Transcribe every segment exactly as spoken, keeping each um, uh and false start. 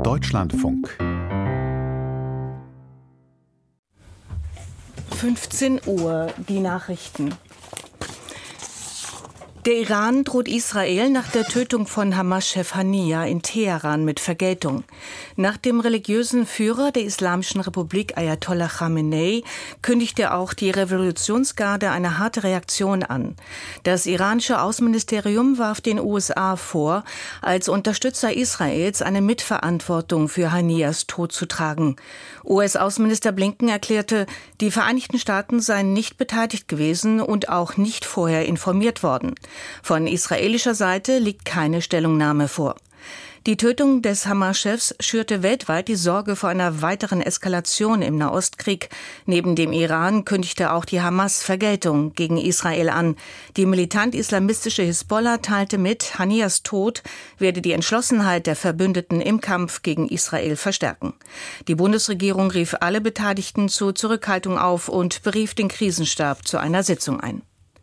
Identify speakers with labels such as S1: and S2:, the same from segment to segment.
S1: Deutschlandfunk.
S2: fünfzehn Uhr, die Nachrichten. Der Iran droht Israel nach der Tötung von Hamas-Chef Haniyeh in Teheran mit Vergeltung. Nach dem religiösen Führer der Islamischen Republik Ayatollah Khamenei kündigte auch die Revolutionsgarde eine harte Reaktion an. Das iranische Außenministerium warf den U S A vor, als Unterstützer Israels eine Mitverantwortung für Haniyehs Tod zu tragen. U S-Außenminister Blinken erklärte, die Vereinigten Staaten seien nicht beteiligt gewesen und auch nicht vorher informiert worden. Von israelischer Seite liegt keine Stellungnahme vor. Die Tötung des Hamas-Chefs schürte weltweit die Sorge vor einer weiteren Eskalation im Nahostkrieg. Neben dem Iran kündigte auch die Hamas Vergeltung gegen Israel an. Die militant-islamistische Hisbollah teilte mit, Haniyehs Tod werde die Entschlossenheit der Verbündeten im Kampf gegen Israel verstärken. Die Bundesregierung rief alle Beteiligten zu Zurückhaltung auf und berief den Krisenstab zu einer Sitzung ein.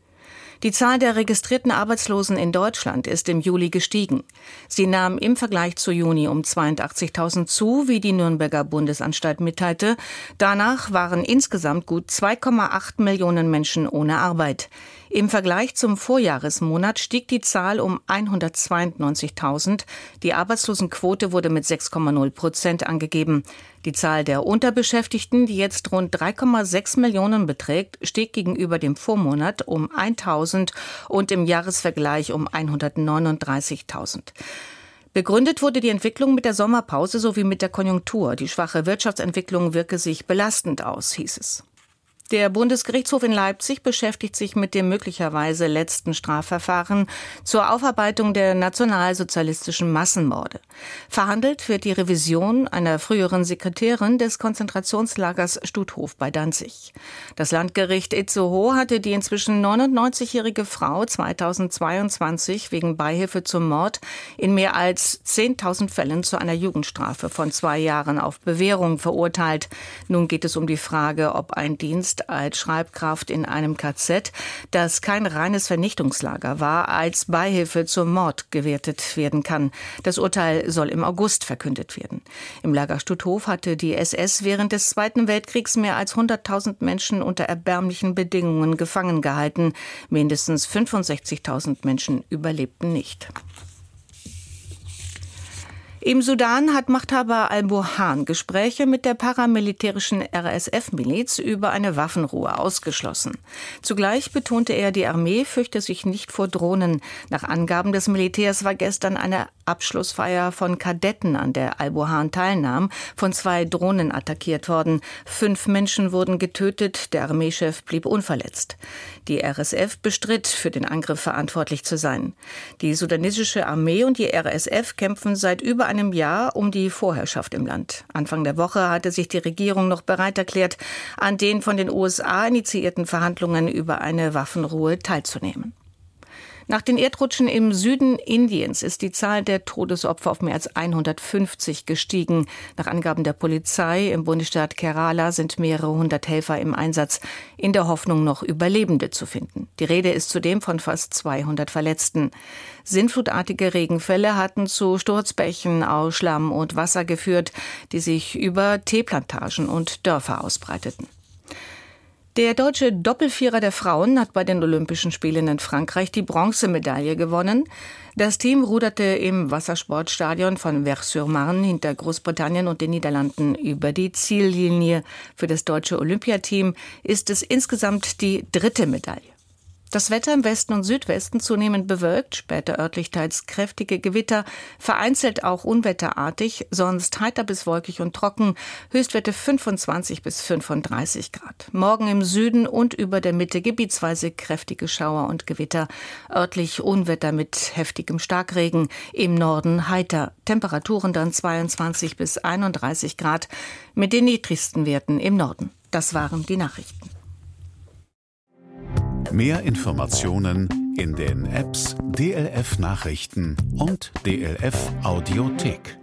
S2: Die Zahl der registrierten Arbeitslosen in Deutschland ist im Juli gestiegen. Sie nahm im Vergleich zu Juni um zweiundachtzigtausend zu, wie die Nürnberger Bundesanstalt mitteilte. Danach waren insgesamt gut zwei Komma acht Millionen Menschen ohne Arbeit. Im Vergleich zum Vorjahresmonat stieg die Zahl um hundertzweiundneunzigtausend. Die Arbeitslosenquote wurde mit sechs Komma null Prozent angegeben. Die Zahl der Unterbeschäftigten, die jetzt rund drei Komma sechs Millionen beträgt, stieg gegenüber dem Vormonat um tausend und im Jahresvergleich um hundertneununddreißigtausend. Begründet wurde die Entwicklung mit der Sommerpause sowie mit der Konjunktur. Die schwache Wirtschaftsentwicklung wirke sich belastend aus, hieß es. Der Bundesgerichtshof in Leipzig beschäftigt sich mit dem möglicherweise letzten Strafverfahren zur Aufarbeitung der nationalsozialistischen Massenmorde. Verhandelt wird die Revision einer früheren Sekretärin des Konzentrationslagers Stutthof bei Danzig. Das Landgericht Itzehoe hatte die inzwischen neunundneunzigjährige Frau zweitausendzweiundzwanzig wegen Beihilfe zum Mord in mehr als zehntausend Fällen zu einer Jugendstrafe von zwei Jahren auf Bewährung verurteilt. Nun geht es um die Frage, ob ein Dienst als Schreibkraft in einem K Z, das kein reines Vernichtungslager war, als Beihilfe zum Mord gewertet werden kann. Das Urteil soll im August verkündet werden. Im Lager Stutthof hatte die S S während des Zweiten Weltkriegs mehr als hunderttausend Menschen unter erbärmlichen Bedingungen gefangen gehalten. Mindestens fünfundsechzigtausend Menschen überlebten nicht. Im Sudan hat Machthaber al-Burhan Gespräche mit der paramilitärischen R S F-Miliz über eine Waffenruhe ausgeschlossen. Zugleich betonte er, die Armee fürchte sich nicht vor Drohnen. Nach Angaben des Militärs war gestern eine Abschlussfeier von Kadetten, an der al-Burhan teilnahm, von zwei Drohnen attackiert worden. Fünf Menschen wurden getötet, der Armeechef blieb unverletzt. Die R S F bestritt, für den Angriff verantwortlich zu sein. Die sudanesische Armee und die R S F kämpfen seit über einem Jahr um die Vorherrschaft im Land. Anfang der Woche hatte sich die Regierung noch bereit erklärt, an den von den U S A initiierten Verhandlungen über eine Waffenruhe teilzunehmen. Nach den Erdrutschen im Süden Indiens ist die Zahl der Todesopfer auf mehr als hundertfünfzig gestiegen. Nach Angaben der Polizei im Bundesstaat Kerala sind mehrere hundert Helfer im Einsatz, in der Hoffnung, noch Überlebende zu finden. Die Rede ist zudem von fast zweihundert Verletzten. Sintflutartige Regenfälle hatten zu Sturzbächen aus Schlamm und Wasser geführt, die sich über Teeplantagen und Dörfer ausbreiteten. Der deutsche Doppelvierer der Frauen hat bei den Olympischen Spielen in Frankreich die Bronzemedaille gewonnen. Das Team ruderte im Wassersportstadion von Vers-sur-Marne hinter Großbritannien und den Niederlanden über die Ziellinie. Für das deutsche Olympiateam ist es insgesamt die dritte Medaille. Das Wetter im Westen und Südwesten zunehmend bewölkt, später örtlich teils kräftige Gewitter, vereinzelt auch unwetterartig, sonst heiter bis wolkig und trocken, Höchstwerte fünfundzwanzig bis fünfunddreißig Grad. Morgen im Süden und über der Mitte gebietsweise kräftige Schauer und Gewitter, örtlich Unwetter mit heftigem Starkregen, im Norden heiter, Temperaturen dann zweiundzwanzig bis einunddreißig Grad, mit den niedrigsten Werten im Norden. Das waren die Nachrichten.
S1: Mehr Informationen in den Apps D L F Nachrichten und D L F Audiothek.